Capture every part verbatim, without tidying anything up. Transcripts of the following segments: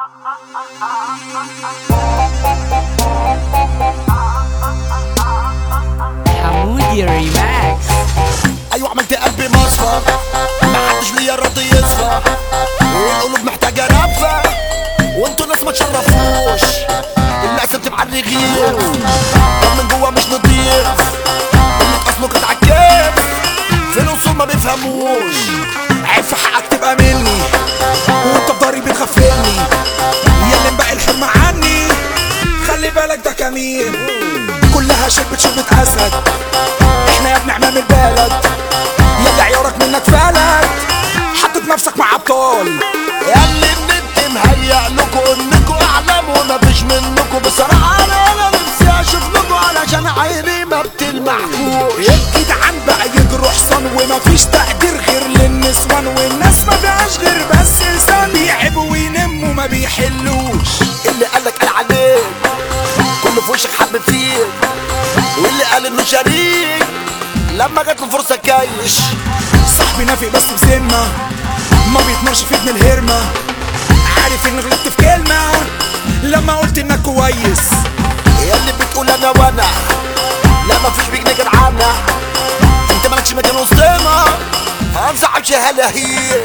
حمودي ريماكس. ايوه عملت قلبي مصفى، ما حدش ليا راضي يصفى، القلوب محتاجه رفه وانتوا ناس ما تشرفوش. الاسد تبقى الرغيف من جوا مش نضيف، اللي اصله قطع الكيف في الاصول ما بيفهموش. عيب في حقك تبقى مني وانت في ضهري بتغفلني، يا اللي مبقي الحرمه عني خلي بالك ده كمين. كلها شربت شربة اسد، احنا يا ابن عمام البلد، يا اللي عيارك منك فلت حطت نفسك مع ابطال. يا اللي النت مهيأ لكوا انكوا اعلام ومفيش منكوا. بصراحة انا نفسي اشوف لكوا علشان عيني ما بتلمحكوش. الجدعان بقى يجروا حصان ومفيش تقدير غير للنسوان، والناس ما فيهاش غير بس لسان، بيعبوا وينموا ما بيحلوش. اللي قالك قال عليك كله في وشك حب فيك، واللي قال انه شريك لما جات له فرصه كايش. صاحبي نافق بس بذمه ما بيتمرش في ابن الهرمه، عارف اني غلطت في كلمه لما قلت انك كويس. يا اللي بتقول انا وانا لا مفيش بيك جدعانه، انت مالكش مكان وسطنا هنزعلش هلاهيل.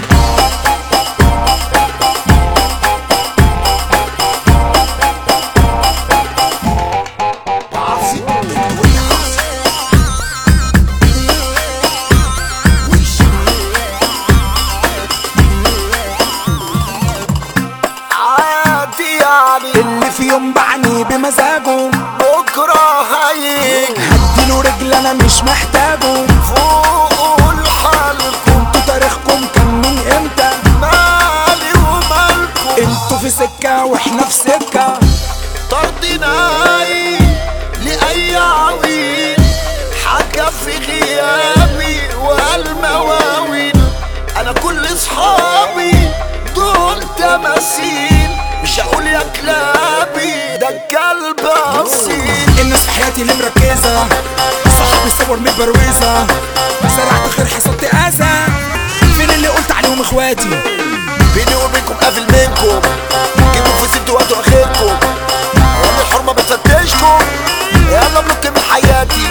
اللي في يوم بعني بمزاجه بكره هيجي، هديله رجل انا مش محتاجه. فوقوا لحالكم انتوا تاريخكم كان من امتى، مالي ومالكم انتوا في سكه واحنا في سكه. طردناي لاي عويل حكى في غيابي والمواويل، انا كل اصحابي دول تماثيل، مش هقول يا كلابي ده الكلب اصيل. الناس في حياتي اللي مركزه، صحابي الصور متبروزه، زرعت خير حصدت اذى، فين اللي قلت عليهم اخواتي؟ بيني وبينكم قافل منكم، جيبوا في ست وقت اخركم، والله الحرمه بتفتشكم، يلا بلوك من حياتي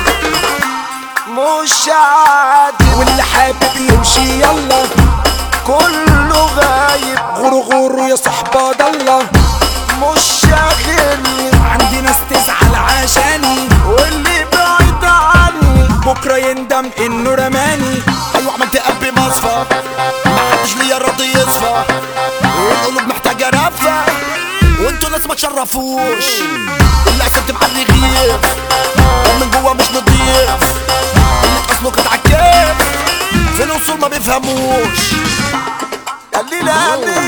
مش عادي. واللي حابب يمشي يلا كله غايب، غورو غورو يا صحبة ضلة مش شاغلني، عندي ناس تزعل عشاني واللي بعيد عني بكرة يندم انه رماني. ايوه عملت قلبي مصفى، ما حدش ليا راضي يصفى، القلوب محتاجة رفة وانتوا ناس ما تشرفوش. الاسد تبقى الرغيف من جوا مش نضيف، اللي اصله قطع الكيف في الاصول ما بيفهموش. قال لي لا